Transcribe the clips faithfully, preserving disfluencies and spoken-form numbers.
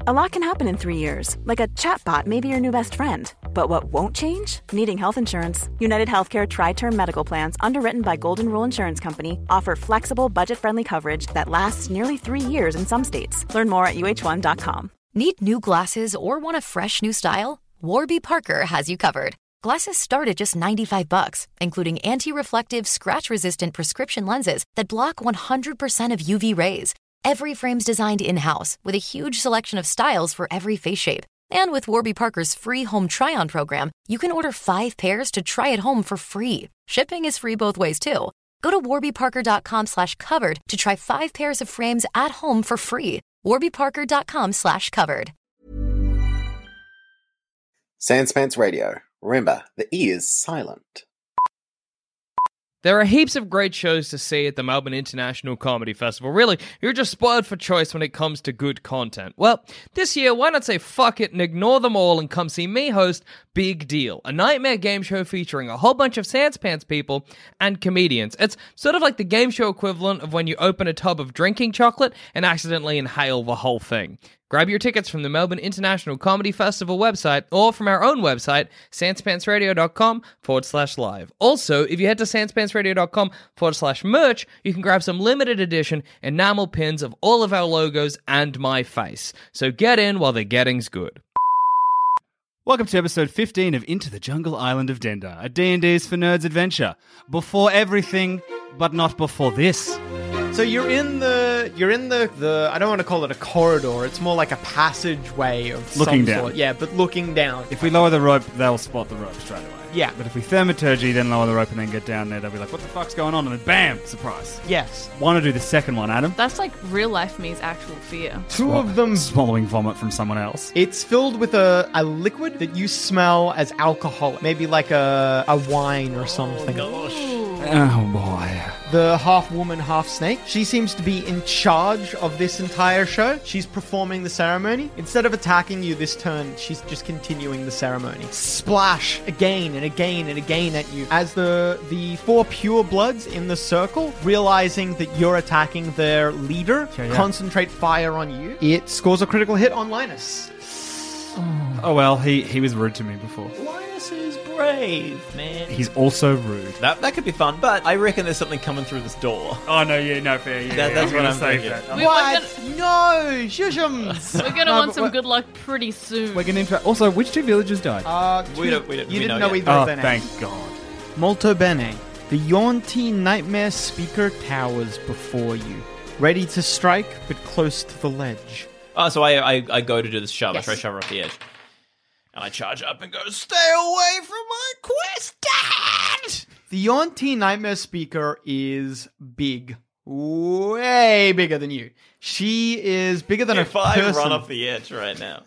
A lot can happen in three years, like a chatbot may be your new best friend. But what won't change? Needing health insurance. United Healthcare Tri-Term Medical Plans, underwritten by Golden Rule Insurance Company, offer flexible, budget-friendly coverage that lasts nearly three years in some states. Learn more at U H one dot com. Need new glasses or want a fresh new style? Warby Parker has you covered. Glasses start at just ninety-five bucks, including anti-reflective, scratch-resistant prescription lenses that block one hundred percent of U V rays. Every frame's designed in-house with a huge selection of styles for every face shape. And with Warby Parker's free home try-on program, you can order five pairs to try at home for free. Shipping is free both ways, too. Go to warbyparker.com slash covered to try five pairs of frames at home for free. warbyparker.com slash covered. Sanspants Radio. Remember, the E is silent. There are heaps of great shows to see at the Melbourne International Comedy Festival. Really, you're just spoiled for choice when it comes to good content. Well, this year, why not say fuck it and ignore them all and come see me host Big Deal, a nightmare game show featuring a whole bunch of Sanspants people and comedians. It's sort of like the game show equivalent of when you open a tub of drinking chocolate and accidentally inhale the whole thing. Grab your tickets from the Melbourne International Comedy Festival website or from our own website, sanspantsradio.com forward slash live. Also, if you head to sanspantsradio.com forward slash merch, you can grab some limited edition enamel pins of all of our logos and my face. So get in while the getting's good. Welcome to episode fifteen of Into the Jungle Island of Denda, a D and D's for Nerds adventure. Before everything, but not before this. So you're in the you're in the, the I don't want to call it a corridor. It's more like a passageway of looking some down. sort. Yeah, but looking down. If we lower the rope, they'll spot the rope straight away. Yeah. But if we thaumaturgy, then lower the rope and then get down there, they'll be like, what the fuck's going on? And then bam, surprise. Yes. Want to do the second one, Adam? That's like real life me's actual fear. Two of them. Swallowing vomit from someone else. It's filled with a, a liquid that you smell as alcoholic. Maybe like a, a wine or something. Ooh. Oh boy. The half woman, half snake. She seems to be in charge of this entire show. She's performing the ceremony. Instead of attacking you this turn, she's just continuing the ceremony. Splash again and again and again at you. As the the four pure bloods in the circle, realizing that you're attacking their leader, Sure, yeah. concentrate fire on you. It scores a critical hit on Linus. Oh well, he, he was rude to me before. Linus is brave, man. He's also rude. That that could be fun, but I reckon there's something coming through this door. Oh no, yeah, no fair. Yeah, That- yeah, that's I'm what gonna I'm save thinking. that. I'm- We- What? We're No! Shushums! We're gonna No, want but some what- good luck pretty soon. We're gonna interact. Also, which two villagers died? Uh, We two- don't- we don't- you we didn't know know yet. either oh, of their names. thank God. Molto bene. The Yonti Nightmare Speaker towers before you, ready to strike, but close to the ledge. Oh, so I, I I go to do this shove. Yes. I try to shove her off the edge. And I charge up and go, stay away from my quest, Dad! The Yonti Nightmare Speaker is big. Way bigger than you. She is bigger than If a I person. run off the edge right now.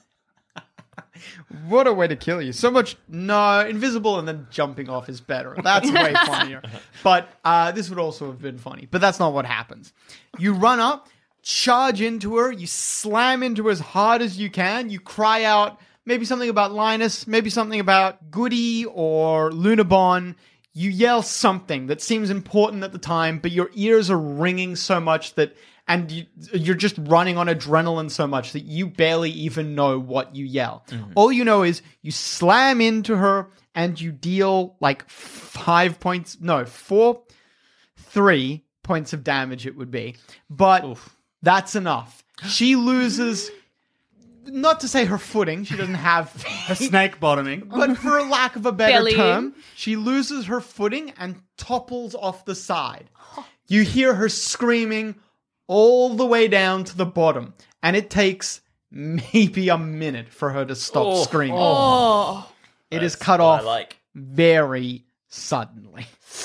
What a way to kill you. So much, no, invisible and then jumping off is better. That's way funnier. But uh, this would also have been funny. But that's not what happens. You run up, charge into her, you slam into her as hard as you can, you cry out maybe something about Linus, maybe something about Goody or Lunabon. You yell something that seems important at the time, but your ears are ringing so much that, and you, you're just running on adrenaline so much that you barely even know what you yell. Mm-hmm. All you know is you slam into her and you deal like five points, no, four, three points of damage it would be. But Oof. that's enough. She loses, not to say her footing, she doesn't have A snake bottoming. but for a lack of a better Belly. term, she loses her footing and topples off the side. You hear her screaming all the way down to the bottom, and it takes maybe a minute for her to stop Oh. screaming. Oh. It is That's cut what off I like. very suddenly.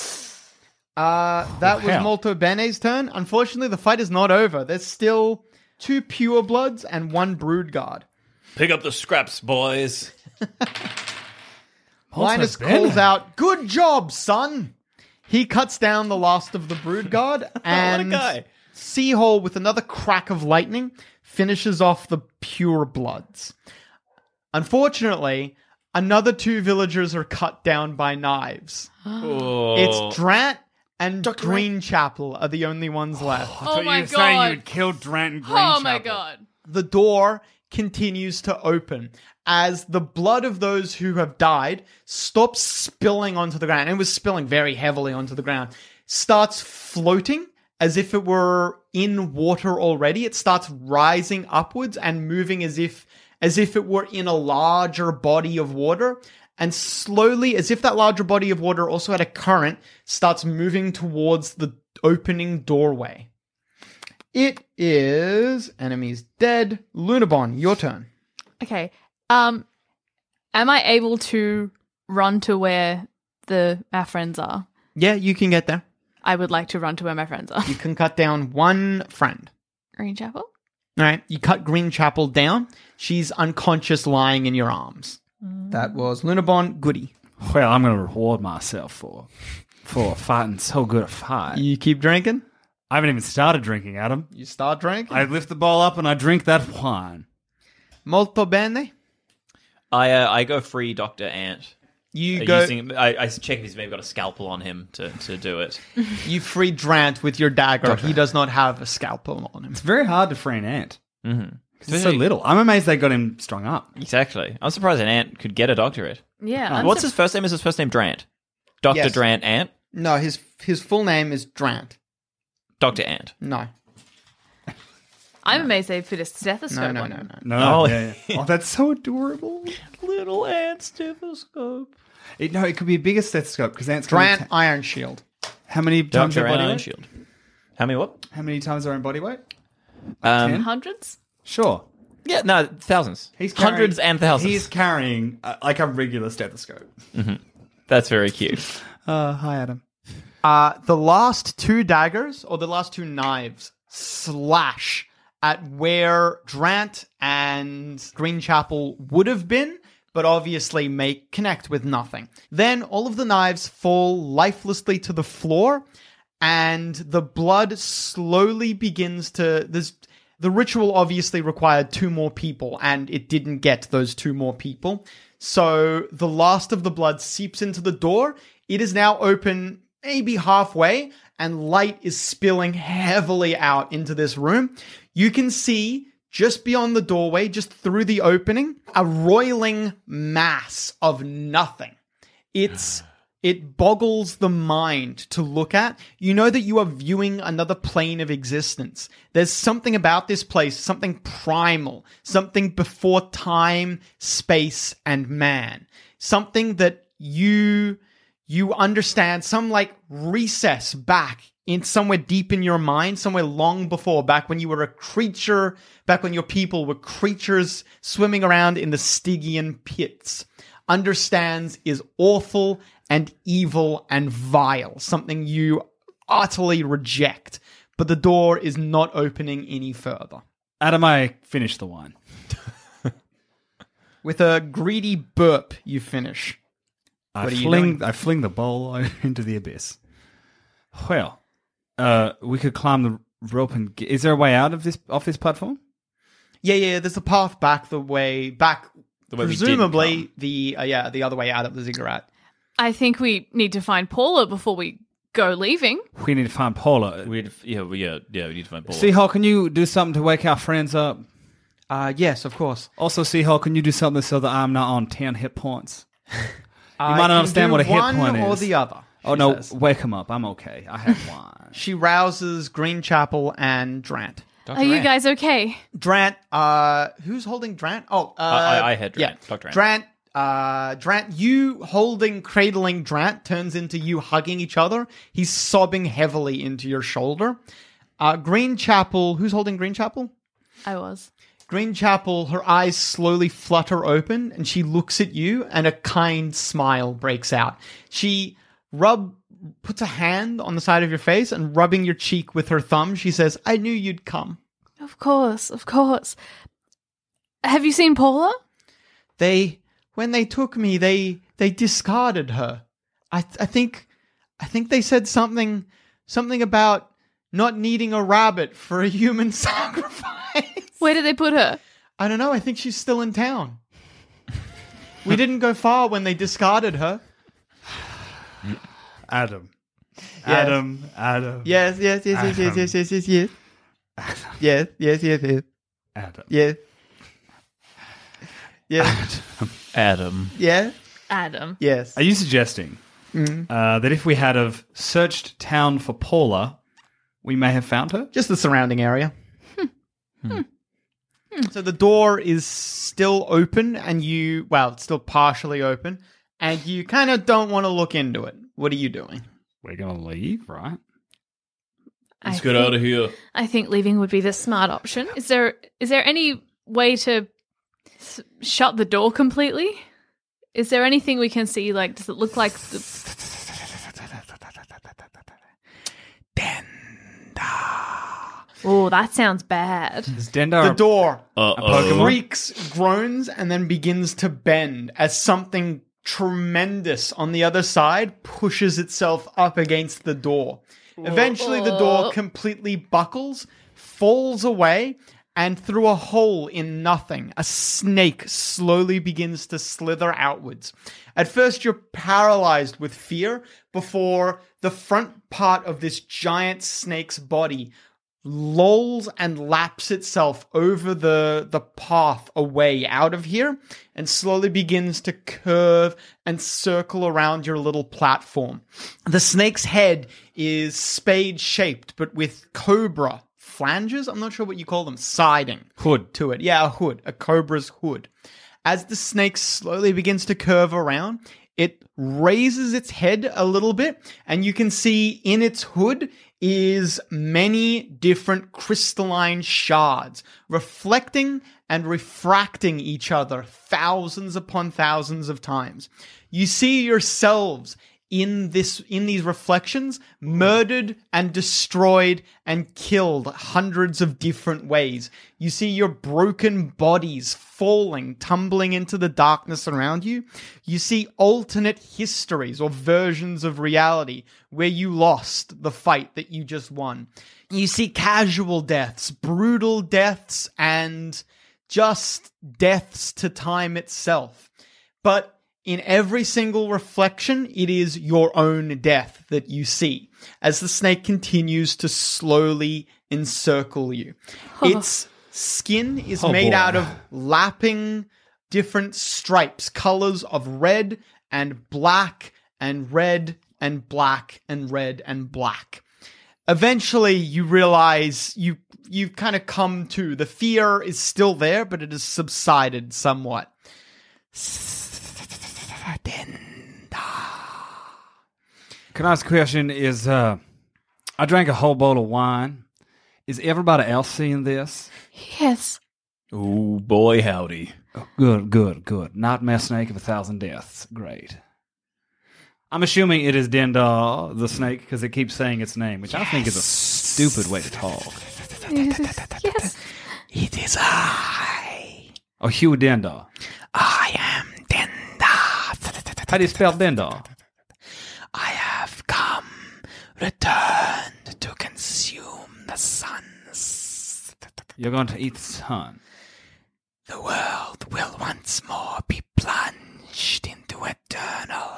Uh, that was hell. Molto Bene's turn. Unfortunately, the fight is not over. There's still two pure bloods and one brood guard. Pick up the scraps, boys. Linus Bene. calls out, "Good job, son!" He cuts down the last of the brood guard, and guy. Seahole, with another crack of lightning, finishes off the pure bloods. Unfortunately, another two villagers are cut down by knives. Oh. It's Drant and Greenchapel are the only ones left. I thought Oh my you were saying God. you would kill Drant and Oh my Greenchapel. god. The door continues to open as the blood of those who have died stops spilling onto the ground. And it was spilling very heavily onto the ground. Starts floating as if it were in water already. It starts rising upwards and moving as if as if it were in a larger body of water. And slowly, as if that larger body of water also had a current, starts moving towards the opening doorway. It is enemies dead. Lunabon, your turn. Okay. Um, am I able to run to where the our friends are? Yeah, you can get there. I would like to run to where my friends are. You can cut down one friend. Green Chapel? All right, you cut Green Chapel down. She's unconscious, lying in your arms. That was Lunabon. Goody. Well, I'm going to reward myself for for fighting so good a fight. You keep drinking. I haven't even started drinking, Adam. You start drinking. I lift the bowl up and I drink that wine. Molto bene. I uh, I go free Doctor Ant. You Uh, go. using, I, I check if he's maybe got a scalpel on him to, to do it. You free Drant with your dagger. He does not have a scalpel on him. It's very hard to free an ant. Mm-hmm. It's so little. I'm amazed they got him strung up. Exactly. I'm surprised an ant could get a doctorate. Yeah. I'm What's sur- his first name? Is his first name Drant? Doctor Yes. Drant Ant? No, his his full name is Drant. Doctor Ant. No, I'm amazed they put a no, stethoscope no, on no, him. no. No, Oh. yeah, yeah. Oh, that's so adorable. Little ant stethoscope. It, no, it could be a bigger stethoscope because ants. can Drant ta- Iron Shield. How many times Doctor their body Ant Iron weight? Shield. How many what? How many times their own body weight? Um, ten? Hundreds? Sure. yeah, no, thousands. He's carrying- Hundreds and thousands. He's carrying uh, like a regular stethoscope. That's very cute. Uh, hi, Adam. Uh, the last two daggers, or the last two knives, slash at where Drant and Green Chapel would have been, but obviously make connect with nothing. Then all of the knives fall lifelessly to the floor, and the blood slowly begins to... There's, the ritual obviously required two more people, and it didn't get those two more people. So the last of the blood seeps into the door. It is now open maybe halfway, and light is spilling heavily out into this room. You can see just beyond the doorway, just through the opening, a roiling mass of nothing. It's it boggles the mind to look at. You know that you are viewing another plane of existence. There's something about this place, something primal, something before time, space, and man. Something that you you understand, some like recess back in somewhere deep in your mind, somewhere long before, back when you were a creature, back when your people were creatures swimming around in the Stygian pits, understands is awful and evil and vile, something you utterly reject. But the door is not opening any further. Adam, I finished the wine. With a greedy burp, you finish. I What are you fling, doing? I fling the bowl into the abyss. Well, uh, we could climb the rope and get, is there a way out of this off this platform? Yeah, yeah, there's a path back the way, back, The way we didn't presumably, come. the, uh, yeah, the other way out of the ziggurat. I think we need to find Paula before we go leaving. We need to find Paula. We'd, yeah, we, yeah, yeah, we need to find Paul. Seahawk, can you do something to wake our friends up? Uh, yes, of course. Also, Seahawk, can you do something so that I'm not on ten hit points? You might not understand what a hit one point or is. the other. Oh she no, says. wake him up. I'm okay. I have wine. She rouses Green Chapel and Drant. Doctor Are you Ant. guys okay? Drant, uh, who's holding Drant? Oh, uh, I- I had Drant, Yeah, Doctor Ant. Drant, uh, Drant, you holding, cradling Drant turns into you hugging each other. He's sobbing heavily into your shoulder. Uh, Green Chapel, who's holding Green Chapel? I was. Green Chapel, her eyes slowly flutter open, and she looks at you, and a kind smile breaks out. She rub puts a hand on the side of your face, and rubbing your cheek with her thumb, she says, "I knew you'd come." Of course, of course. Have you seen Paula? They, when they took me, they they discarded her. I I think, I think they said something something about not needing a rabbit for a human sacrifice. Where did they put her? I don't know. I think she's still in town. We didn't go far when they discarded her. Adam. Yes. Adam. Adam. Yes, yes, yes, yes, yes, yes, yes, yes, yes. Yes, yes, yes, yes, Adam. yes. Yeah. Adam. Yeah. Adam. Yes. Are you suggesting uh, that if we had have searched town for Paula, we may have found her? Just the surrounding area. So the door is still open, and you, well, it's still partially open, and you kind of don't want to look into it. What are you doing? We're going to leave, right? Let's I get think- out of here. I think leaving would be the smart option. Is there is there any way to s- shut the door completely? Is there anything we can see? Like, does it look like the... Oh, that sounds bad. Is Dendar The door Uh-oh. creaks, groans, and then begins to bend as something tremendous on the other side pushes itself up against the door. Eventually, the door completely buckles, falls away, and through a hole in nothing, a snake slowly begins to slither outwards. At first, you're paralyzed with fear before the front part of this giant snake's body lolls and laps itself over the the path away out of here and slowly begins to curve and circle around your little platform. The snake's head is spade-shaped, but with cobra flanges, I'm not sure what you call them, siding Hood. to it. Yeah, a hood, a cobra's hood. As the snake slowly begins to curve around, it raises its head a little bit, and you can see in its hood is many different crystalline shards, reflecting and refracting each other thousands upon thousands of times. You see yourselves in this in these reflections, murdered and destroyed and killed hundreds of different ways. You see your broken bodies falling, tumbling into the darkness around you. You see alternate histories or versions of reality where you lost the fight that you just won. You see casual deaths, brutal deaths, and just deaths to time itself. But in every single reflection, it is your own death that you see as the snake continues to slowly encircle you. Its skin is Oh, made boy. out of lapping different stripes, colors of red and black and red and black and red and black. Eventually, you realize you you've kind of come to. The fear is still there, but it has subsided somewhat. Can I ask a question? Is uh, I drank a whole bowl of wine. Is everybody else seeing this? Yes. Oh, boy, howdy. Oh, good, good, good. Not Mess Snake of a Thousand Deaths. Great. I'm assuming it is Dendar the snake because it keeps saying its name, which I think is a stupid way to talk. Yes. It is I. Oh, Hugh Dendar. I am Dendar. How do you spell Dendar? I have come, returned to consume the suns. You're going to eat the sun. The world will once more be plunged into eternal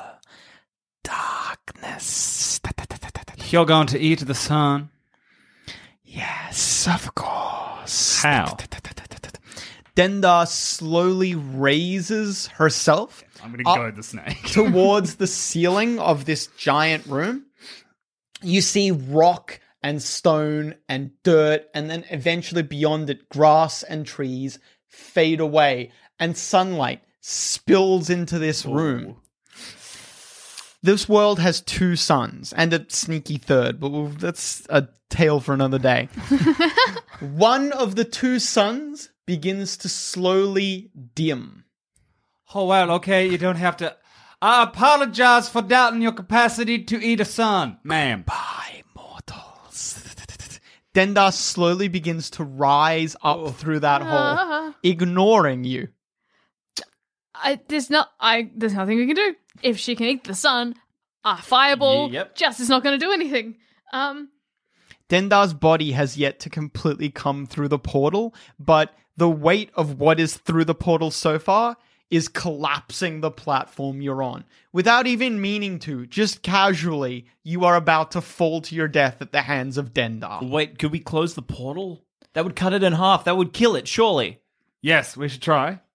darkness. You're going to eat the sun? Yes, of course. How? Dendar slowly raises herself I'm going to Up- go the snake. towards the ceiling of this giant room. You see rock and stone and dirt, and then eventually beyond it, grass and trees fade away, and sunlight spills into this room. This world has two suns and a sneaky third, but we'll, that's a tale for another day. One of the two suns begins to slowly dim. Oh, well, okay, you don't have to... I apologize for doubting your capacity to eat a sun, ma'am. By mortals. Dendar slowly begins to rise up through that hole, ignoring you. I, there's not. I. There's nothing we can do. If she can eat the sun, a fireball Yep. just is not going to do anything. Um. Dendar's body has yet to completely come through the portal, but the weight of what is through the portal so far is collapsing the platform you're on. Without even meaning to, just casually, you are about to fall to your death at the hands of Dendar. Wait, could we close the portal? That would cut it in half. That would kill it, surely. Yes, we should try.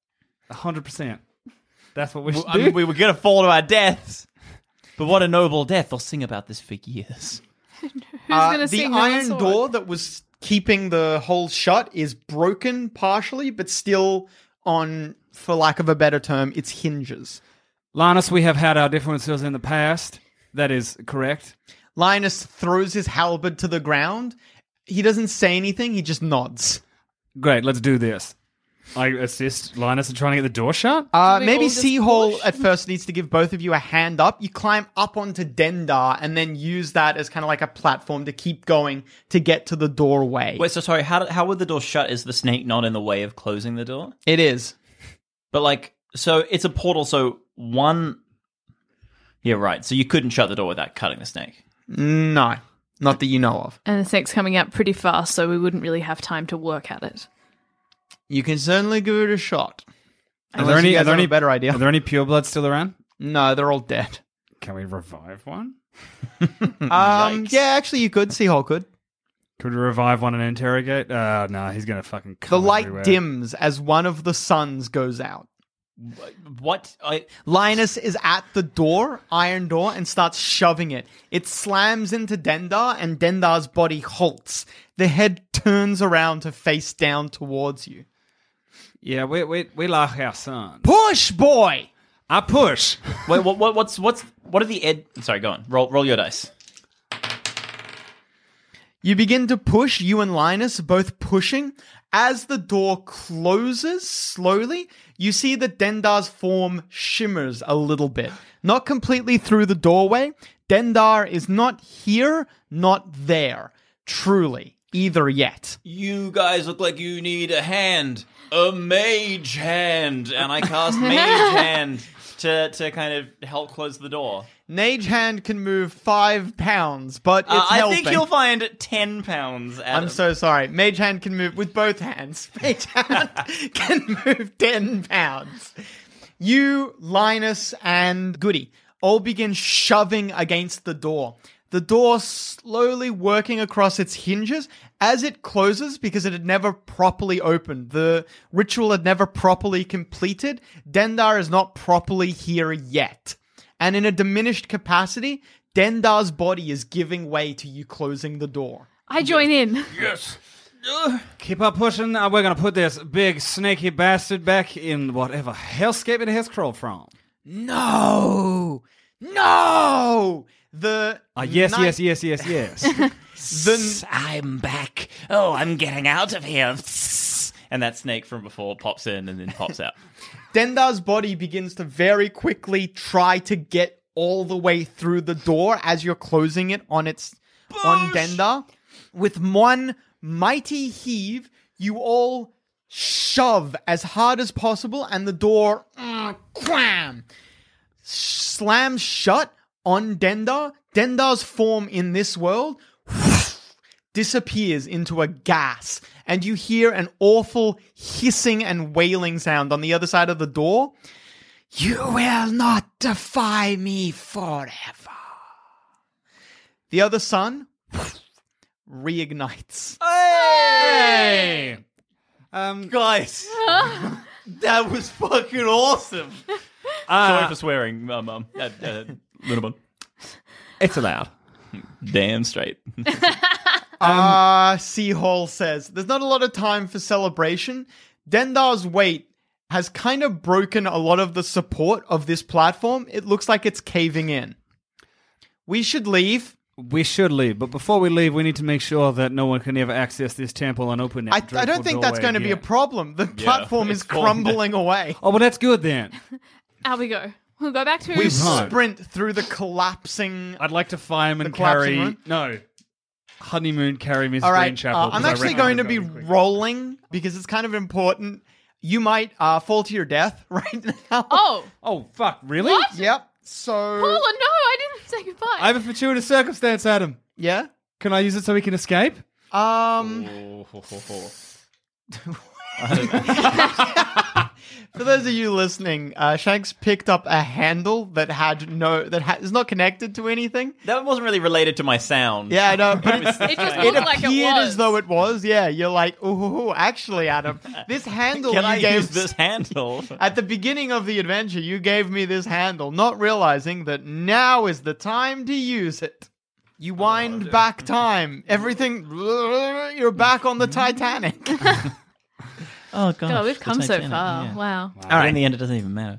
one hundred percent. That's what we should I do. mean, we were going to fall to our deaths. But what a noble death. I'll sing about this for years. Who's Uh, gonna the sing iron Noah's door Sword? that was keeping the hole shut is broken partially, but still on, for lack of a better term, its hinges. Linus, we have had our differences in the past. That is correct. Linus throws his halberd to the ground. He doesn't say anything, he just nods. Great, let's do this. I assist Linus in trying to get the door shut. Uh, we maybe all just Seahole push? at first needs to give both of you a hand up. You climb up onto Dendar and then use that as kind of like a platform to keep going to get to the doorway. Wait, so sorry, how, did, how would the door shut? Is the snake not in the way of closing the door? It is. But, like, so it's a portal, so one... Yeah, right. So you couldn't shut the door without cutting the snake. No, not that you know of. And the snake's coming out pretty fast, so we wouldn't really have time to work at it. You can certainly give it a shot. Are there Unless you any? guys Are there have any a better idea? Are there any purebloods still around? No, they're all dead. Can we revive one? Um, yeah, actually, you could. Seahole could. Could we revive one and interrogate? Uh, no, he's gonna fucking. The come light everywhere. dims as one of the suns goes out. What? I... Linus is at the door, iron door, and starts shoving it. It slams into Dendar, and Dendar's body halts. The head turns around to face down towards you. Yeah, we we we like our son. Push, boy! I push. Wait, what, what, what's, what's, what are the ed... Sorry, go on. Roll, roll your dice. You begin to push, you and Linus both pushing. As the door closes slowly, you see that Dendar's form shimmers a little bit. Not completely through the doorway. Dendar is not here, not there. Truly. Either yet. You guys look like you need a hand. A mage hand. And I cast mage hand to, to kind of help close the door. Mage Hand can move five pounds, but it's Uh, I helping. think you'll find ten pounds. Adam. I'm so sorry. Mage Hand can move with both hands. Mage Hand can move ten pounds. You, Linus, and Goody all begin shoving against the door. The door slowly working across its hinges as it closes because it had never properly opened. The ritual had never properly completed. Dendar is not properly here yet. And in a diminished capacity, Dendar's body is giving way to you closing the door. I join in. Yes. Keep up pushing. Uh, we're gonna put this big snaky bastard back in whatever hellscape it has crawled from. No! No! The Uh, yes, night- yes, yes, yes, yes. The I'm back. Oh, I'm getting out of here. And that snake from before pops in and then pops out. Dendar's body begins to very quickly try to get all the way through the door as you're closing it on its on Dendar. With one mighty heave, you all shove as hard as possible, and the door mm, quam, slams shut on Dendar. Dendar's form in this world disappears into a gas, and you hear an awful hissing and wailing sound on the other side of the door. You will not defy me forever. The other sun reignites. Hey! um, Guys, that was fucking awesome. Sorry for swearing, uh, Mum. Uh, uh, little one. it's allowed. Damn straight. Ah, uh, Seahole says, there's not a lot of time for celebration. Dendar's weight has kind of broken a lot of the support of this platform. It looks like it's caving in. We should leave. We should leave, but before we leave, we need to make sure that no one can ever access this temple and open it. I, I don't think that's going to be a problem. The platform is it's falling crumbling away. Oh, well, that's good then. Out we go. We'll go back to We Right. sprint through the collapsing... I'd like to fireman The collapsing carry. room? No. Honeymoon carry Miss All right, Greenchapel. uh, I'm 'cause I actually reckon going to it'll be go quick. rolling because it's kind of important. You might uh, fall to your death right now. Oh, Oh, fuck, really? What? Yep. So... Paula, no, I didn't say goodbye. I have a fortuitous circumstance, Adam. Yeah? Can I use it so we can escape? Um... For those of you listening, uh, Shanks picked up a handle that had no that ha- is not connected to anything. That wasn't really related to my sound. Yeah, I know, but it, It just it looked like it appeared was. as though it was. Yeah, you're like, ooh, actually, Adam, this handle Can you I gave use this handle? at the beginning of the adventure, you gave me this handle, not realizing that now is the time to use it. You wind back time. Everything, you're back on the Titanic. Oh, God. God, we've come so far. Wow. All right. In the end, it doesn't even matter.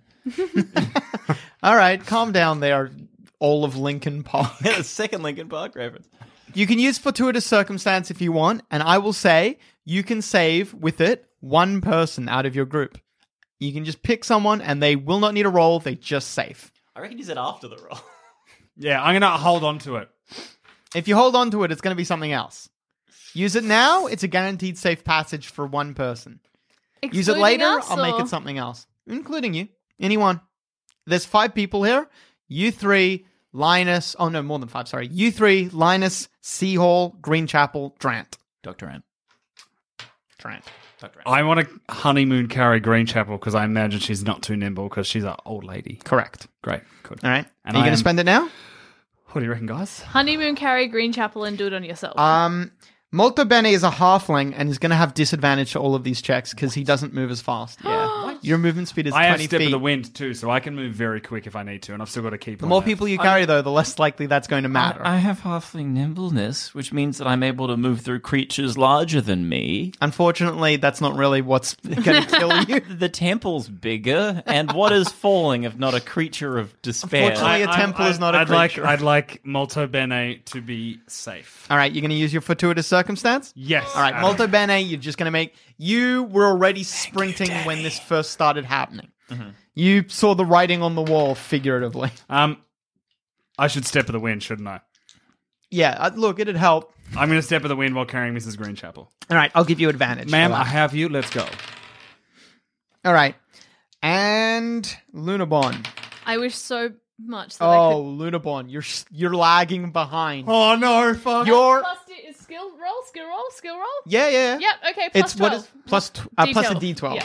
All right, calm down there, all of Lincoln Park. Yeah, the second Lincoln Park reference. You can use fortuitous circumstance if you want, and I will say you can save with it one person out of your group. You can just pick someone, and they will not need a roll. They just save. I reckon use it after the roll. Yeah, I'm gonna hold on to it. If you hold on to it, it's going to be something else. Use it now, it's a guaranteed safe passage for one person. Use it Excluding later, us, I'll make or- it something else. Including you. Anyone. There's five people here. You three, Linus. Oh, no, more than five, sorry. You three, Linus, Seahall, Greenchapel, Drant. Doctor Ant. Drant. Doctor Ant. I want to honeymoon carry Greenchapel because I imagine she's not too nimble because she's an old lady. Correct. Great, good. All right. And Are you I going am- to spend it now? What do you reckon, guys? Honeymoon carry Greenchapel and do it on yourself. Um, Molto Bene is a halfling and is going to have disadvantage to all of these checks because he doesn't move as fast. Yeah. Your movement speed is I have twenty step feet. of the wind too, so I can move very quick if I need to, and I've still got to keep. The on more that. people you carry, though, the less likely that's going to matter. I have halfling nimbleness, which means that I'm able to move through creatures larger than me. Unfortunately, that's not really what's going to kill you. The temple's bigger, and what is falling if not a creature of despair? Unfortunately, a temple is not a I'd like, creature. I'd like Molto Bene to be safe. All right, you're going to use your fortuitous circumstance? Yes. All right, Adam. Molto Bene, you're just going to make... You were already sprinting when this first started happening. You saw the writing on the wall, figuratively. Um, I should step of the wind, shouldn't I? Yeah, uh, look, it'd help. I'm going to step of the wind while carrying Missus Greenchapel. All right, I'll give you advantage. Ma'am, for I that. have you. Let's go. All right. And Lunabon. I wish so much that Oh, Lunabon, you're s- you're lagging behind. Oh no! Fuck. I could. You're Plus d- is skill roll, skill roll, skill roll. yeah, yeah. Yep. Okay. Plus It's what twelve. is plus tw- uh, plus a D D twelve. Yeah.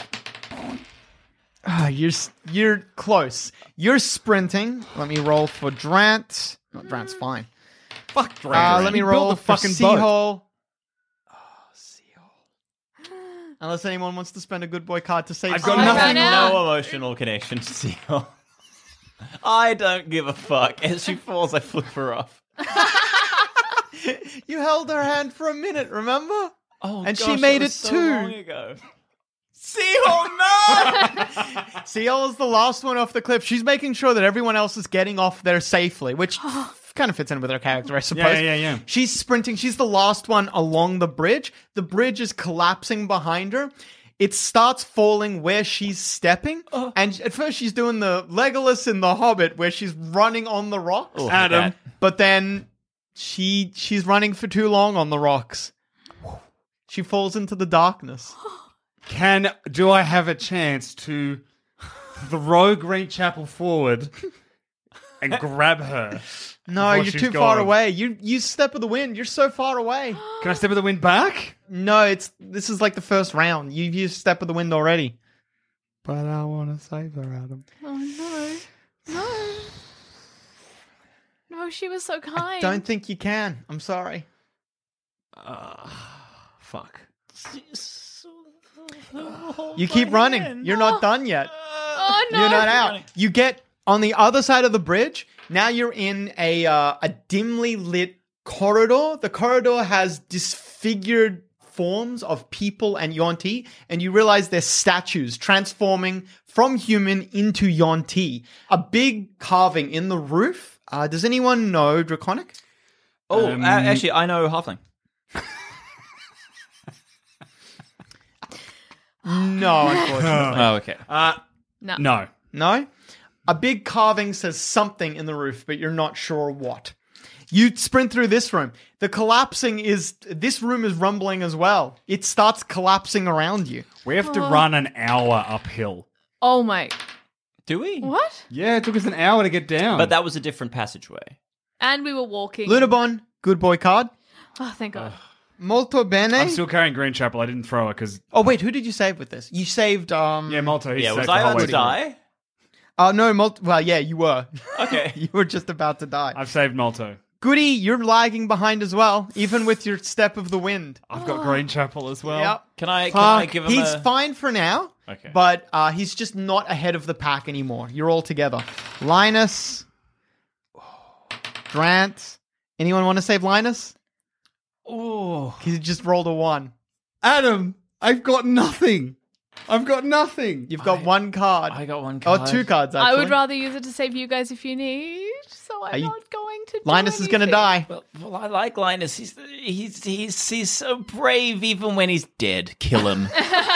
Ah, you're s- you're close. You're sprinting. Let me roll for Drant. No, Drant's fine. Fuck. Uh, let me Build roll the for fucking boat. Seahole. Oh, Seahole. Unless anyone wants to spend a good boy card to save. I've got Seahole. I nothing. ran out. No emotional connection to Seal. I don't give a fuck. As she falls, I flip her off. You held her hand for a minute, remember? Oh, And she gosh, made that was it so too. long ago. Seahole, no! Seahole is the last one off the cliff. She's making sure that everyone else is getting off there safely, which kind of fits in with her character, I suppose. Yeah, yeah, yeah. She's sprinting. She's the last one along the bridge. The bridge is collapsing behind her. It starts falling where she's stepping. And at first she's doing the Legolas in The Hobbit where she's running on the rocks. Oh, Adam. that. But then she she's running for too long on the rocks. She falls into the darkness. Can do I have a chance to throw Greenchapel forward and grab her? No, before you're she's too far gone? away. You you step of the wind. You're so far away. Can I step of the wind back? No, it's this is like the first round. You've used step of the wind already. But I want to save her, Adam. Oh no, no, no! She was so kind. Don't think you can. I'm sorry. Fuck. You keep running. You're not done yet. Oh no! You're not out. You get on the other side of the bridge. Now you're in a uh, a dimly lit corridor. The corridor has disfigured forms of people and Yuan-Ti, and you realize they're statues transforming from human into Yuan-Ti. A big carving in the roof. Uh, does anyone know Draconic? Oh, Um, uh, actually, I know Halfling. No, unfortunately. Oh, okay. Uh, No. no. No? A big carving says something in the roof, but you're not sure what. You sprint through this room. The collapsing is... This room is rumbling as well. It starts collapsing around you. We have to run an hour uphill. Oh my! Do we? What? Yeah, it took us an hour to get down. But that was a different passageway. And we were walking. Lunabon, good boy card. Oh, thank God. Molto bene. I'm still carrying Green Chapel. I didn't throw her because. Oh wait, who did you save with this? You saved. um Yeah, Malto. He's Yeah, was saved I the whole about way to through. die? Oh no, Molto. Well, yeah, you were. Okay. You were just about to die. I've saved Malto. Goody, you're lagging behind as well, even with your Step of the Wind. I've got Green Chapel as well. Yep. Can I, can I give him He's a... fine for now. Okay. But uh, he's just not ahead of the pack anymore. You're all together. Linus, Grant. Anyone want to save Linus? Oh, He just rolled a one. Adam, I've got nothing. I've got nothing. You've got I- one card. I got one Oh, card. two cards, actually. I would rather use it to save you guys if you need. So I'm Are you- not going to. Do Linus is going to anything. die. Well, well, I like Linus. He's, he's, he's, he's so brave even when he's dead. Kill him.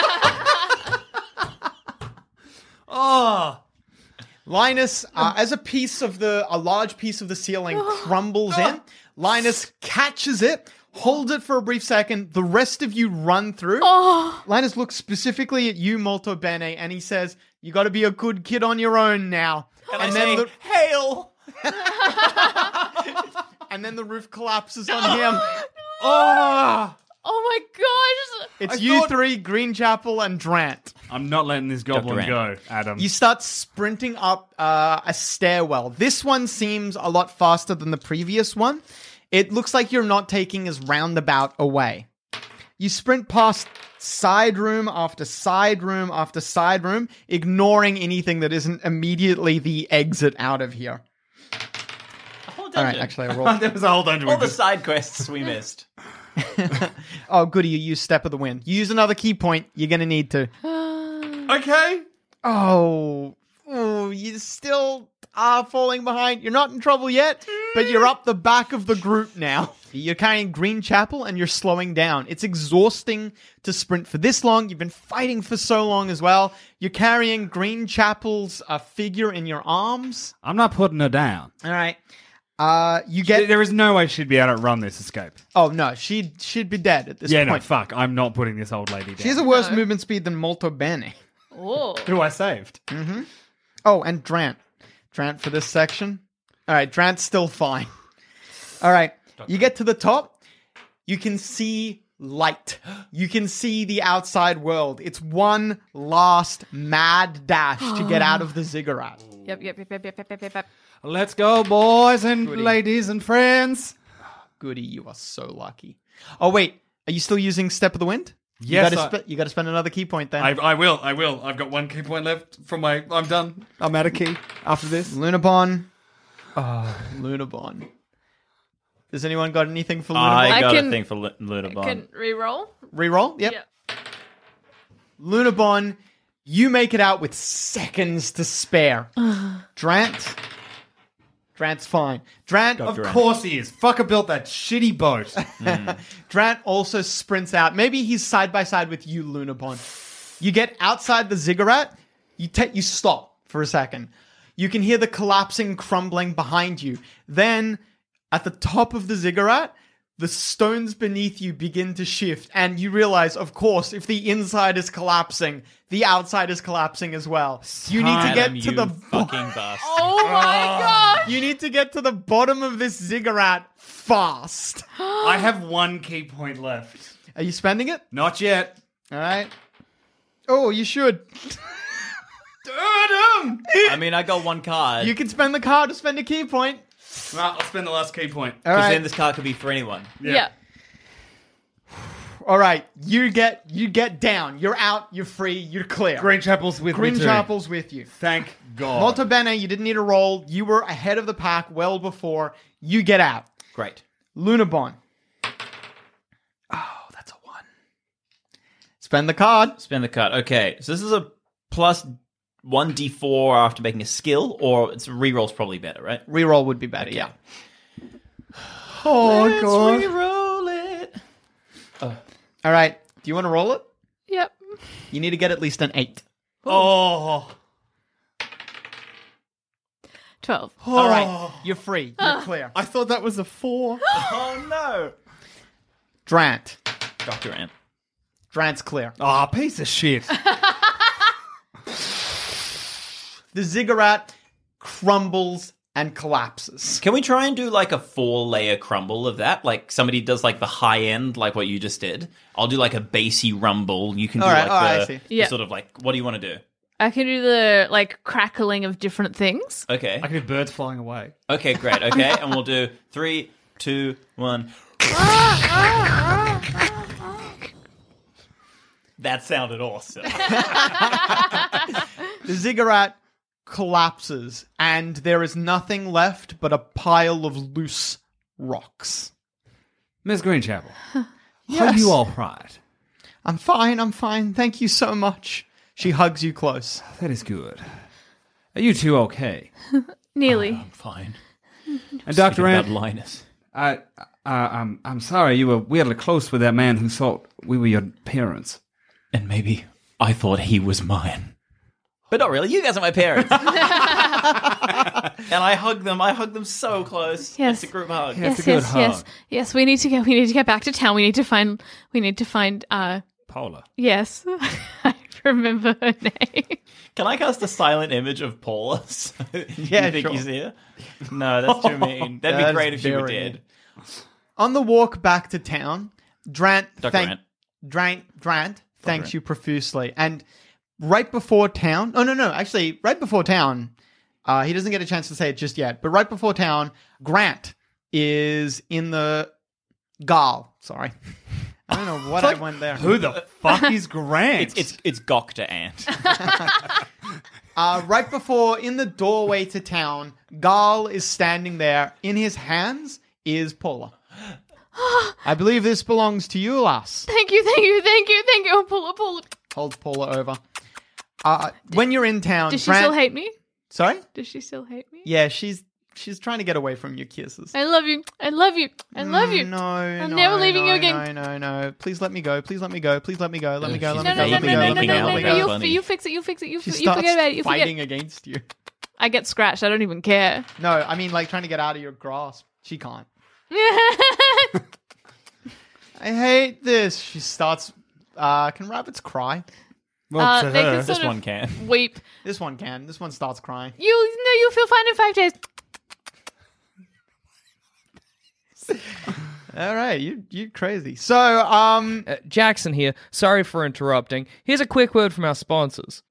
Oh, Linus, uh, as a piece of the, a large piece of the ceiling crumbles in, Linus catches it, holds it for a brief second. The rest of you run through. Oh, Linus looks specifically at you, Molto Bene, and he says, "You got to be a good kid on your own now." And, and I then say, the hail! and then the roof collapses on him. oh! oh my gosh! It's I you thought- three, Green Chapel, and Drant. I'm not letting this goblin Doctor go, Adam. You start sprinting up uh, a stairwell. This one seems a lot faster than the previous one. It looks like you're not taking as roundabout a way. You sprint past side room after side room after side room, ignoring anything that isn't immediately the exit out of here. Whole All right, dungeon. actually, I rolled. there was a whole dungeon. All we the just- side quests we missed. Oh, goody, you use Step of the Wind. You use another key point. You're going to need to. Okay. Oh, oh, you still are falling behind. You're not in trouble yet, but you're up the back of the group now. You're carrying Green Chapel and you're slowing down. It's exhausting to sprint for this long. You've been fighting for so long as well. You're carrying Green Chapel's uh, figure in your arms. I'm not putting her down. All right. Uh, you get. There is no way she'd be able to run this escape. Oh no, she'd she'd be dead at this yeah, no, point. fuck. I'm not putting this old lady down. She has a worse movement speed than Molto Bene. Oh, Who I saved. Oh, and Drant. Drant for this section. All right, Drant's still fine. All right, you get to the top. You can see light. You can see the outside world. It's one last mad dash to get out of the ziggurat. yep, yep, yep, yep, yep, yep, yep, yep. Let's go, boys and Goody. ladies and friends. Goody, you are so lucky. Oh, wait. Are you still using Step of the Wind? Yes, You I- gotta, spe- you gotta spend another key point then. I, I will. I will. I've got one key point left from my. I'm done. I'm out of key after this. Lunabon. Oh, Lunabon. Has anyone got anything for Lunabon? I I got can- a thing for Lu- Lunabon. Can reroll. Reroll? Yep. Yep. Lunabon, you make it out with seconds to spare. Drant. Drant's fine. Drant, Of Drant. course he is. Fucker built that shitty boat. Drant also sprints out. Maybe he's side by side with you, Lunabon. You get outside the ziggurat. You take. You stop for a second. You can hear the collapsing, crumbling behind you. Then, at the top of the ziggurat, the stones beneath you begin to shift, and you realize, of course, if the inside is collapsing, the outside is collapsing as well. You need to Adam, get to you the fucking bastard. Oh my gosh! You need to get to the bottom of this ziggurat fast. I have one key point left. Are you spending it? Not yet. All right. Oh, you should. Adam! I mean, I got one card. You can spend the card to spend a key point. Well, I'll spend the last key point. All Because right. then this card could be for anyone. Yeah. All right. You get you get down. You're out. You're free. You're clear. Green Chapel's with Green me too. Chapel's with you. Thank God. Molto Bene, you didn't need a roll. You were ahead of the pack well before. You get out. Great. Lunabon. Oh, that's a one. Spend the card. Spend the card. Okay, so this is a plus one d four after making a skill, or it's reroll's probably better, right? Reroll would be better, yeah. Oh, Let's God. reroll it. All right. Do you want to roll it? Yep. You need to get at least an eight. Oh. Twelve. All right. You're free. You're clear. I thought that was a four. Oh no, Drant. Doctor Ant. Drant's clear. Oh, piece of shit. The ziggurat crumbles and collapses. Can we try and do like a four layer crumble of that? Like somebody does like the high end, like what you just did. I'll do like a bassy rumble. You can do All right, like all right, I the, see. the Yeah. sort of like, what do you want to do? I can do the like crackling of different things. Okay. I can do birds flying away. Okay, great. Okay, and we'll do three, two, one. That sounded awesome. The ziggurat collapses, and there is nothing left but a pile of loose rocks. Miss Greenchapel, are Yes. you all right? I'm fine, I'm fine. Thank you so much. She hugs you close. That is good. Are you two okay? Nearly. I'm fine. And Doctor About Ant, Linus. I, I, I'm, I'm sorry you were weirdly close with that man who thought we were your parents. And maybe I thought he was mine. But not really. You guys are my parents. And I hug them. I hug them so close. Yes. It's a group hug. Yeah, it's Yes, a good yes, yes, hug. yes. We need to get. We need to get back to town. We need to find. We need to find. Uh, Paula. yes, I remember her name. Can I cast a silent image of Paula? So Yeah, you think sure. he's here? No, that's too mean. That'd That be is great if you were very dead. mean. On the walk back to town, Drant, Doctor thank, Ant. Drant, Drant thanks Ant. you profusely. And right before town, oh, no, no, actually, right before town, uh, he doesn't get a chance to say it just yet, but right before town, Grant is in the Gal. Sorry. I don't know what I went there. Who the fuck is Grant? It's it's it's Gokta Ant. Uh, right before, in the doorway to town, Gal is standing there. In his hands is Paula. I believe this belongs to you, lass. Thank you, thank you, thank you, thank you. Oh, Paula, Paula. Holds Paula over. Uh, when you're in town, Does she Grant- still hate me? Sorry? Does she still hate me? Yeah, she's she's trying to get away from your kisses. I love you. I love you. I love you. Mm, No, I'm no, never leaving no, you again. No, no, no. Please let me go. Please let me go. Please let me go. Let me go. Let she's me No, go. no, Let no, me no, go. no, Let me no, go. no, Let no, me no. go. You, Funny. you fix it. You fix it. You, She f- you starts forget about it. You forget. fighting against you. I get scratched. I don't even care. No, I mean like trying to get out of your grasp. She can't. I hate this. She starts. Uh, can rabbits cry? well, uh, to they her. can This sort of one can. weep. This one can. This one starts crying. You no, you'll feel fine in five days. All right, you you crazy. So, um, Uh, Jackson here. Sorry for interrupting. Here's a quick word from our sponsors.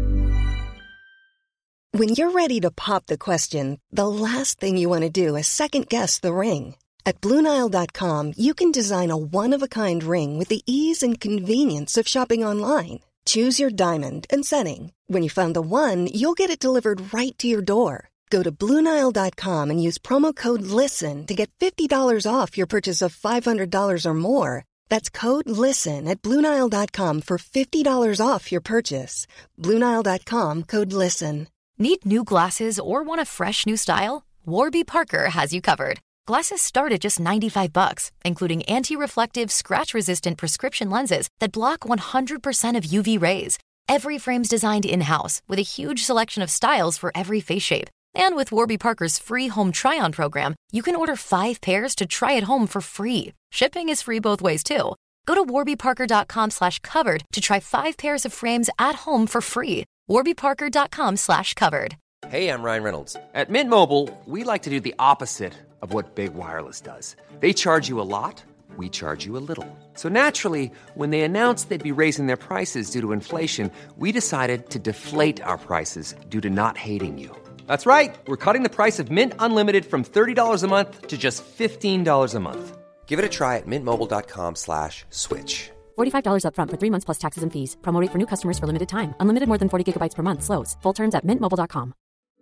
When you're ready to pop the question, the last thing you want to do is second-guess the ring. At Blue Nile dot com, you can design a one-of-a-kind ring with the ease and convenience of shopping online. Choose your diamond and setting. When you find the one, you'll get it delivered right to your door. Go to Blue Nile dot com and use promo code LISTEN to get fifty dollars off your purchase of five hundred dollars or more. That's code LISTEN at Blue Nile dot com for fifty dollars off your purchase. Blue Nile dot com, code LISTEN. Need new glasses or want a fresh new style? Warby Parker has you covered. Glasses start at just ninety-five bucks, including anti-reflective, scratch-resistant prescription lenses that block one hundred percent of U V rays. Every frame's designed in-house with a huge selection of styles for every face shape. And with Warby Parker's free home try-on program, you can order five pairs to try at home for free. Shipping is free both ways, too. Go to warby parker dot com slash covered to try five pairs of frames at home for free. warby parker dot com slash covered. Hey, I'm Ryan Reynolds. At Mint Mobile, we like to do the opposite of what Big Wireless does. They charge you a lot, we charge you a little. So naturally, when they announced they'd be raising their prices due to inflation, we decided to deflate our prices due to not hating you. That's right. We're cutting the price of Mint Unlimited from thirty dollars a month to just fifteen dollars a month. Give it a try at mintmobile.com slash switch. forty-five dollars up front for three months plus taxes and fees. Promo rate for new customers for limited time. Unlimited more than forty gigabytes per month. Slows full terms at mint mobile dot com.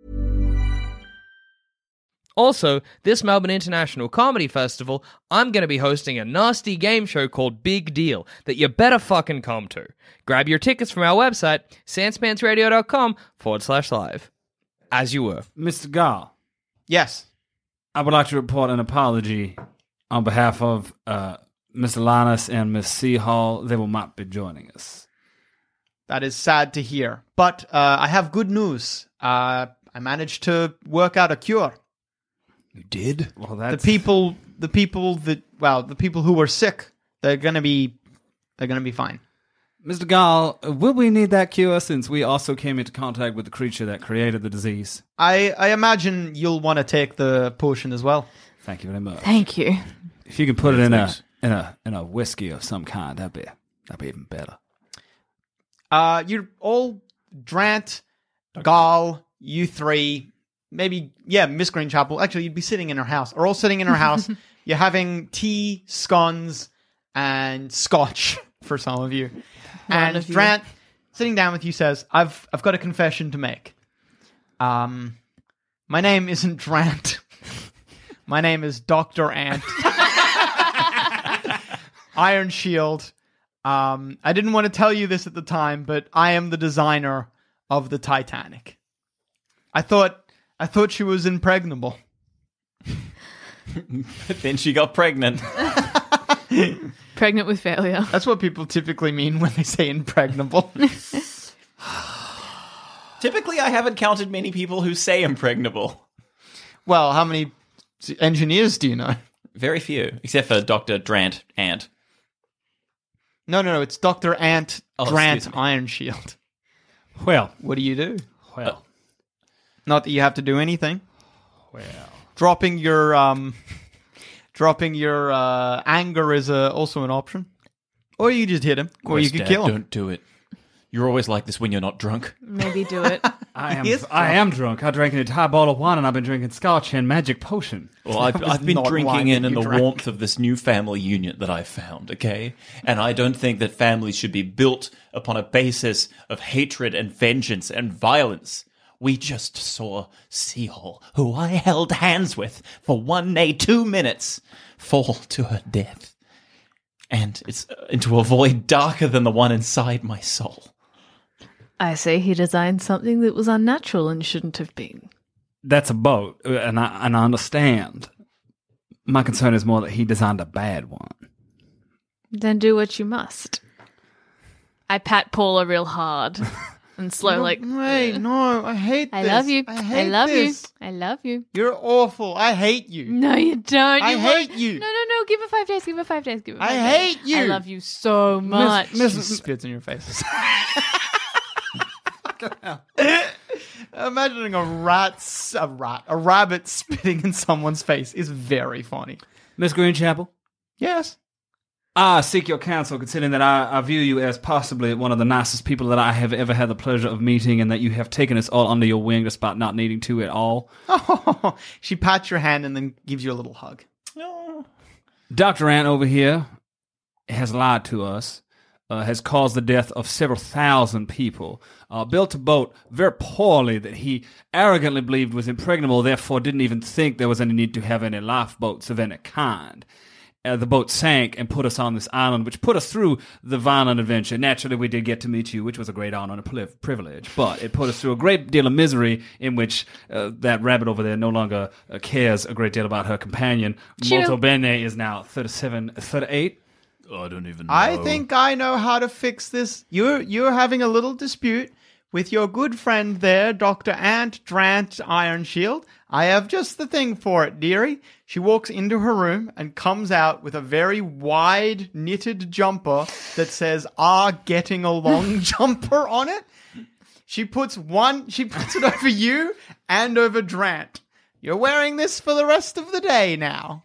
Also, this Melbourne International Comedy Festival, I'm going to be hosting a nasty game show called Big Deal that you better fucking come to. Grab your tickets from our website, sanspantsradio.com forward slash live. As you were. Mister Gall, yes. I would like to report an apology on behalf of uh, Mister Linus and Miss C. Hall. They will not be joining us. That is sad to hear. But uh, I have good news. Uh, I managed to work out a cure. You did? Well, The that's people, the people that, well, the people who were sick, they're gonna be, they're gonna be fine. Mister Gall, will we need that cure since we also came into contact with the creature that created the disease? I, I imagine you'll want to take the potion as well. Thank you very much. Thank you. If you can put Yeah, it in thanks. a in a in a whiskey of some kind, that'd be that'd be even better. Uh, you're all Drant, Gall, you three, maybe, yeah, Miss Greenchapel. Actually, you'd be sitting in her house. Are all sitting in her house. You're having tea, scones, and scotch for some of you. And of you. Drant, sitting down with you, says, I've I've got a confession to make. Um, my name isn't Drant. My name is Doctor Ant. Iron Shield. Um, I didn't want to tell you this at the time, but I am the designer of the Titanic. I thought I thought she was impregnable. But then she got pregnant. Pregnant with failure. That's what people typically mean when they say impregnable. Typically, I haven't counted many people who say impregnable. Well, how many engineers do you know? Very few, except for Doctor Drant Ant. No, no, no. It's Doctor Ant Oh, Drant excuse me. Iron Shield. Well, What do you do? well, Not that you have to do anything. well. Dropping your um, dropping your uh, anger is uh, also an option. Or you just hit him, or you Where's could Dad? kill him. Don't do it. You're always like this when you're not drunk. Maybe do it. I am Yes. I am drunk. I drank an entire bottle of wine and I've been drinking scotch and magic potion. Well, I've, That was I've been not wine drinking that in in you the drank. warmth of this new family unit that I've found, okay? And I don't think that families should be built upon a basis of hatred and vengeance and violence. We just saw Seal, who I held hands with for one, nay, two minutes, fall to her death. And it's uh, into a void darker than the one inside my soul. I say he designed something that was unnatural and shouldn't have been. That's a boat, uh, and I and I understand. My concern is more that he designed a bad one. Then do what you must. I pat Paula real hard and slow, like, Wait, no, I hate I this. love you. I I, hate love this. you. I love you. You're awful. I hate you. No, you don't. I You hate won't. you. No, no, no. Give it five days. Give it five days. Give it I five days. hate you. I love you so much. She spits in your face. Imagining a rat, s- a rat, a rabbit spitting in someone's face is very funny. Miss Greenchapel, Yes. I seek your counsel, considering that I, I view you as possibly one of the nicest people that I have ever had the pleasure of meeting, and that you have taken us all under your wing despite not needing to at all. She pats your hand and then gives you a little hug. Doctor Ant over here has lied to us, uh, has caused the death of several thousand people, uh, built a boat very poorly that he arrogantly believed was impregnable, therefore didn't even think there was any need to have any lifeboats of any kind. Uh, the boat sank and put us on this island, which put us through the violent adventure. Naturally, we did get to meet you, which was a great honor and a pri- privilege, but it put us through a great deal of misery in which uh, that rabbit over there no longer uh, cares a great deal about her companion. True. Molto Bene is now thirty-seven, thirty-eight. I don't even know. I think I know how to fix this. You're you're having a little dispute with your good friend there, Doctor Ant Drant Iron Shield. I have just the thing for it, dearie. She walks into her room and comes out with a very wide knitted jumper that says "Are getting along" jumper on it. She puts one. She puts it over you and over Drant. You're wearing this for the rest of the day now.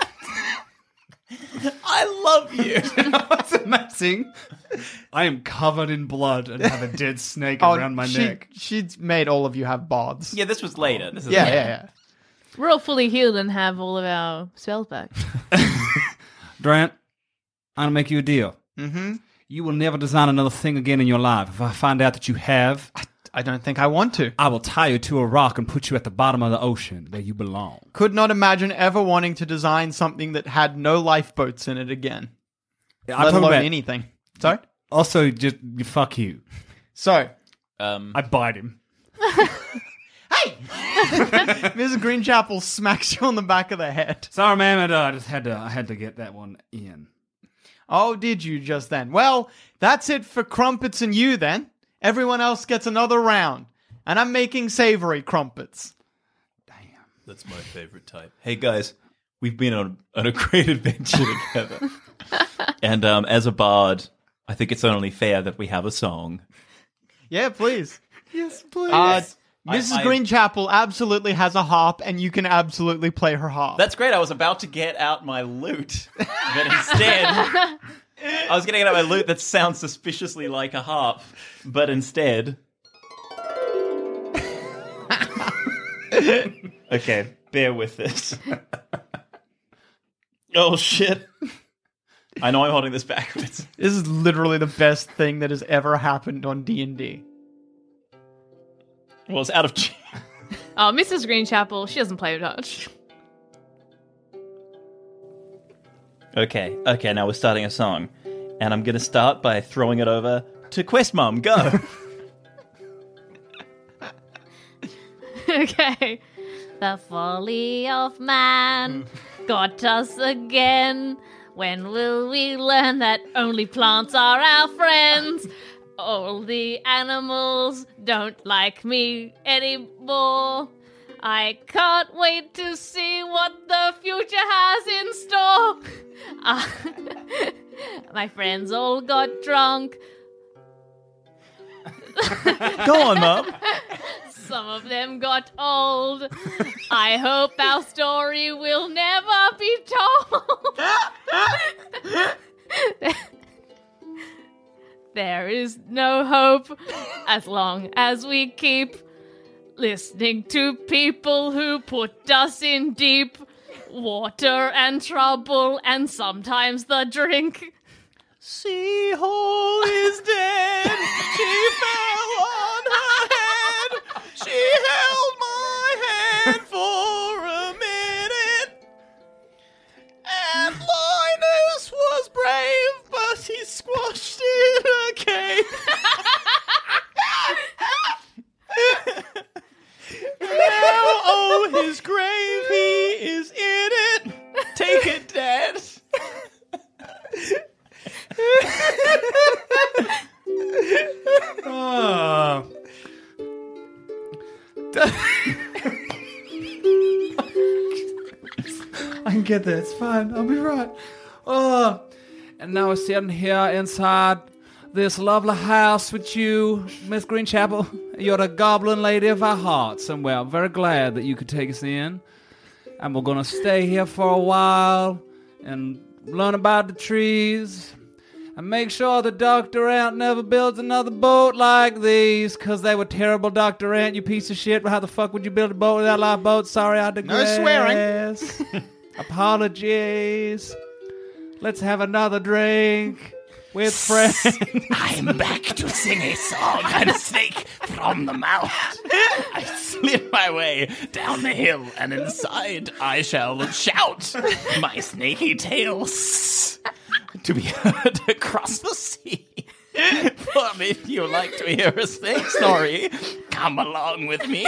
I love you. That's amazing. I am covered in blood and have a dead snake Oh, around my she, neck. She's made all of you have bods. Yeah, this was later. This is yeah, later. yeah, yeah. We're all fully healed and have all of our spells back. Drant, I'll make you a deal. Mm-hmm. You will never design another thing again in your life. If I find out that you have, I don't think I want to. I will tie you to a rock and put you at the bottom of the ocean where you belong. Could not imagine ever wanting to design something that had no lifeboats in it again. I'm let talking alone about anything. Sorry? Also, just fuck you. So, Um, I bite him. Missus Greenchapel smacks you on the back of the head. Sorry, ma'am. I just had to. I had to get that one in. Oh, did you just then? Well, that's it for crumpets and you then. Everyone else gets another round. And I'm making savory crumpets. That's my favorite type. Hey guys, we've been on, on a great adventure together. And um, as a bard, I think it's only fair that we have a song. Yeah, please. Yes, please. Uh, Missus I- I- Greenchapel absolutely has a harp, and you can absolutely play her harp. That's great. I was about to get out my lute, but instead, I was going to get out my lute that sounds suspiciously like a harp, but instead. Okay, bear with this. Oh shit! I know I'm holding this backwards. This is literally the best thing that has ever happened on D and D. Well, it's out of tune. Oh, Missus Greenchapel, she doesn't play much. Okay, okay, now we're starting a song. And I'm going to start by throwing it over to Quest Mom. Go! Okay. The folly of man got us again. When will we learn that only plants are our friends? All the animals don't like me anymore. I can't wait to see what the future has in store. Uh, my friends all got drunk. Go on, Mom. Some of them got old. I hope our story will never be told. There is no hope as long as we keep listening to people who put us in deep water and trouble and sometimes the drink. Seahole is dead. She fell on her head. She held my hand for a minute. And Linus was brave, but he squashed in a cave. Now, oh, his grave, he is in it. Take it, Dad. Oh. I can get there. It's fine. I'll be right. Oh. And now we're sitting here inside this lovely house with you, Miss Greenchapel. You're the goblin lady of our hearts, and we're very glad that you could take us in. And we're going to stay here for a while and learn about the trees. And make sure that Doctor Ant never builds another boat like these, because they were terrible, Doctor Ant, you piece of shit. How the fuck would you build a boat without a lifeboat? Sorry, I digress. No swearing. Apologies. Let's have another drink with friends. I'm back to sing a song and snake from the mouth. I slip my way down the hill, and inside I shall shout my snaky tales to be heard across the sea. For if you like to hear a snake story, come along with me.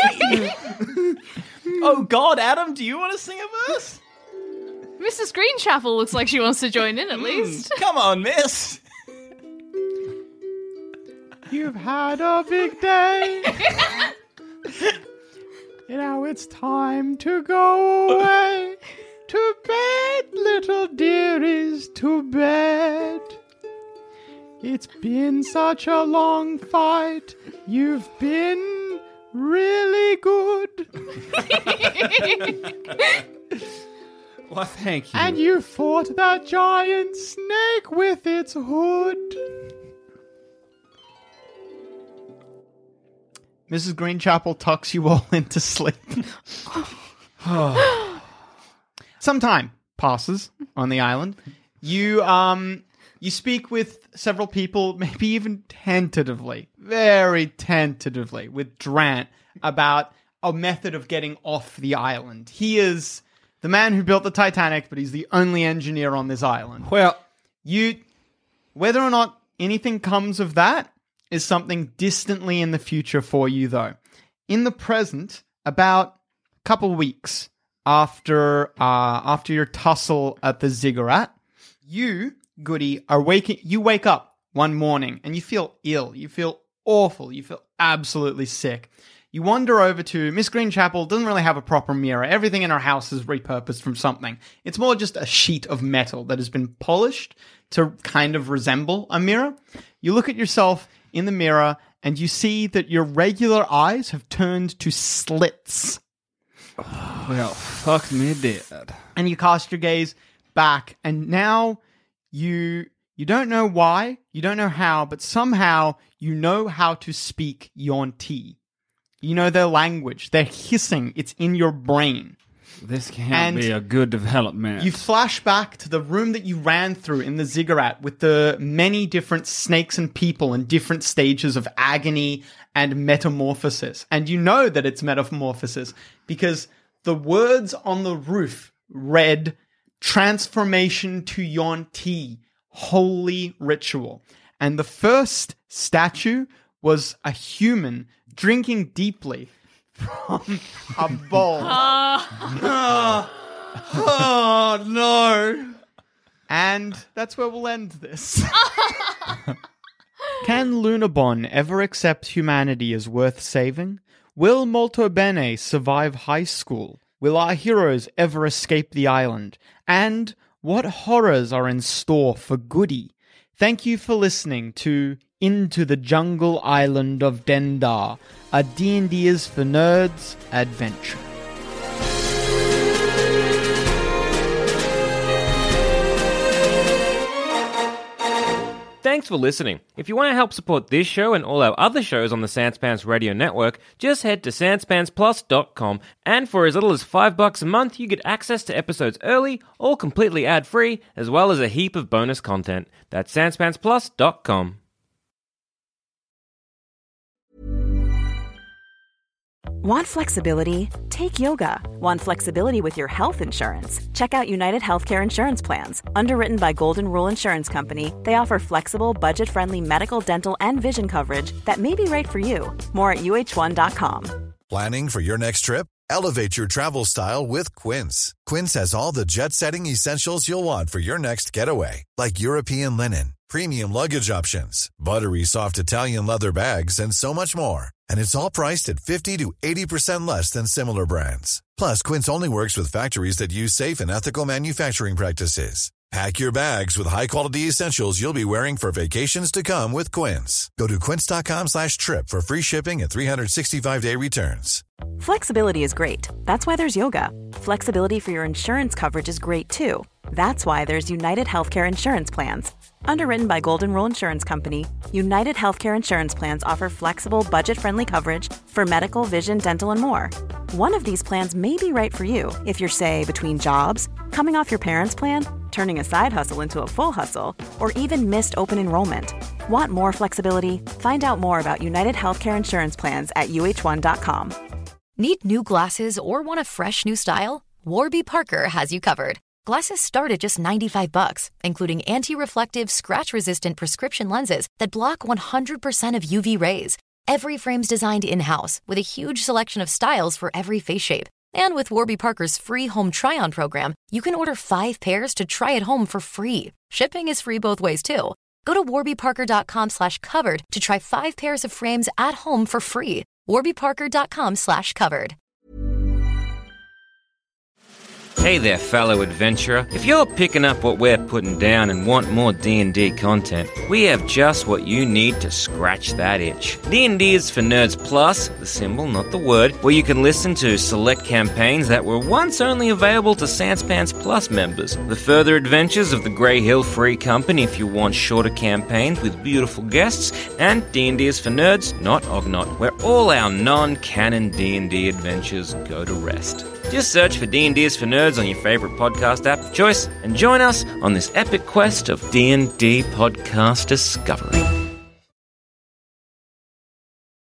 Oh God, Adam, do you want to sing a verse? Missus Greenchapel looks like she wants to join in at least. Come on, miss. You've had a big day. Now it's time to go away. To bed, little dearies, to bed. It's been such a long fight. You've been really good. Well, thank you. And you fought that giant snake with its hood. Missus Greenchapel tucks you all into sleep. Some time passes on the island. You um you speak with several people, maybe even tentatively, very tentatively, with Drant about a method of getting off the island. He is the man who built the Titanic, but he's the only engineer on this island. Well, you, whether or not anything comes of that is something distantly in the future for you, though. In the present, about a couple weeks after uh, after your tussle at the ziggurat, you, Goody, are waking. You wake up one morning and you feel ill. You feel awful. You feel absolutely sick. You wander over to Miss Greenchapel, doesn't really have a proper mirror. Everything in her house is repurposed from something. It's more just a sheet of metal that has been polished to kind of resemble a mirror. You look at yourself in the mirror and you see that your regular eyes have turned to slits. Well, fuck me dead. And you cast your gaze back, and now you you don't know why, you don't know how, but somehow you know how to speak Yuan-ti. You know their language. They're hissing. It's in your brain. This can't And be a good development. You flash back to the room that you ran through in the ziggurat with the many different snakes and people in different stages of agony and metamorphosis. And you know that it's metamorphosis because the words on the roof read, "Transformation to Yuan-ti, holy ritual." And the first statue was a human drinking deeply from a bowl. oh, oh, no. And that's where we'll end this. Can Lunabon ever accept humanity as worth saving? Will Molto Bene survive high school? Will our heroes ever escape the island? And what horrors are in store for Goody? Thank you for listening to Into the Jungle Island of Dendar, a D and D is for Nerds adventure. Thanks for listening. If you want to help support this show and all our other shows on the Sanspants Radio Network, just head to sanspants plus dot com, and for as little as five bucks a month, you get access to episodes early, all completely ad-free, as well as a heap of bonus content. That's sanspants plus dot com. Want flexibility? Take yoga. Want flexibility with your health insurance? Check out United Healthcare Insurance Plans. Underwritten by Golden Rule Insurance Company, they offer flexible, budget-friendly medical, dental, and vision coverage that may be right for you. More at U H one dot com. Planning for your next trip? Elevate your travel style with Quince. Quince has all the jet-setting essentials you'll want for your next getaway, like European linen, premium luggage options, buttery soft Italian leather bags, and so much more. And it's all priced at fifty to eighty percent less than similar brands. Plus, Quince only works with factories that use safe and ethical manufacturing practices. Pack your bags with high-quality essentials you'll be wearing for vacations to come with Quince. Go to quince.com slash trip for free shipping and three sixty-five day returns. Flexibility is great. That's why there's yoga. Flexibility for your insurance coverage is great too. That's why there's United Healthcare Insurance Plans. Underwritten by Golden Rule Insurance Company, United Healthcare Insurance Plans offer flexible, budget-friendly coverage for medical, vision, dental, and more. One of these plans may be right for you if you're, say, between jobs, coming off your parents' plan, turning a side hustle into a full hustle, or even missed open enrollment. Want more flexibility? Find out more about United Healthcare Insurance Plans at U H one dot com. Need new glasses or want a fresh new style? Warby Parker has you covered. Glasses start at just ninety-five bucks, including anti-reflective, scratch-resistant prescription lenses that block one hundred percent of U V rays. Every frame's designed in-house with a huge selection of styles for every face shape. And with Warby Parker's free home try-on program, you can order five pairs to try at home for free. Shipping is free both ways, too. Go to warbyparker.com slash covered to try five pairs of frames at home for free. warbyparker.com slash covered. Hey there, fellow adventurer. If you're picking up what we're putting down and want more D and D content, we have just what you need to scratch that itch. D and D is for Nerds Plus, the symbol, not the word, where you can listen to select campaigns that were once only available to Sanspants Plus members. The further adventures of the Grey Hill Free Company if you want shorter campaigns with beautiful guests, and D and D is for Nerds, not Ognot, where all our non-canon D and D adventures go to rest. Just search for D and D is for Nerds on your favorite podcast app of choice and join us on this epic quest of D and D podcast discovery.